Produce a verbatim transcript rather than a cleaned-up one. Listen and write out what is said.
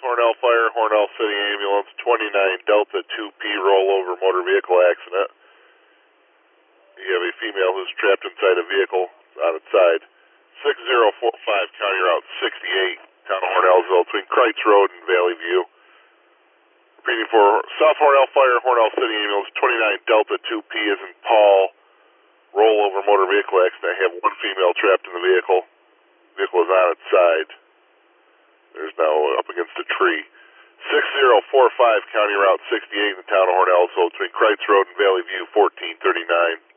Hornell Fire, Hornell City Ambulance, twenty-nine Delta two P rollover motor vehicle accident. You have a female who's trapped inside a vehicle on its side. six zero four five, County Route sixty-eight, town of Hornellsville, between Kreitz Road and Valley View. Repeating for South Hornell Fire, Hornell City Ambulance, twenty-nine Delta two P as in Paul, rollover motor vehicle accident. I have one female trapped in the vehicle. The vehicle is on its side. There's now up against a tree. six zero four five, County Route sixty-eight in the town of Hornellsville, between Kreitz Road and Valley View, fourteen thirty-nine.